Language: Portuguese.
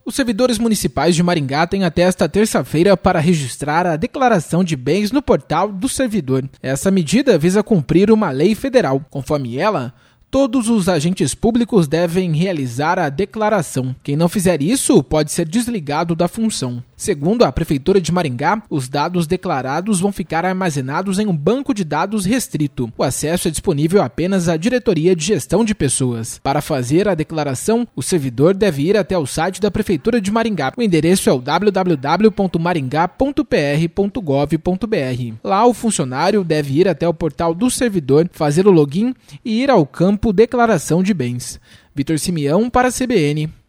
Os servidores municipais de Maringá têm até esta terça-feira para registrar a declaração de bens no portal do servidor. Essa medida visa cumprir uma lei federal. Conforme ela, todos os agentes públicos devem realizar a declaração. Quem não fizer isso pode ser desligado da função. Segundo a Prefeitura de Maringá, os dados declarados vão ficar armazenados em um banco de dados restrito. O acesso é disponível apenas à Diretoria de Gestão de Pessoas. Para fazer a declaração, o servidor deve ir até o site da Prefeitura de Maringá. O endereço é o www.maringá.pr.gov.br. Lá, o funcionário deve ir até o portal do servidor, fazer o login e ir ao campo Declaração de Bens. Vitor Simeão para a CBN.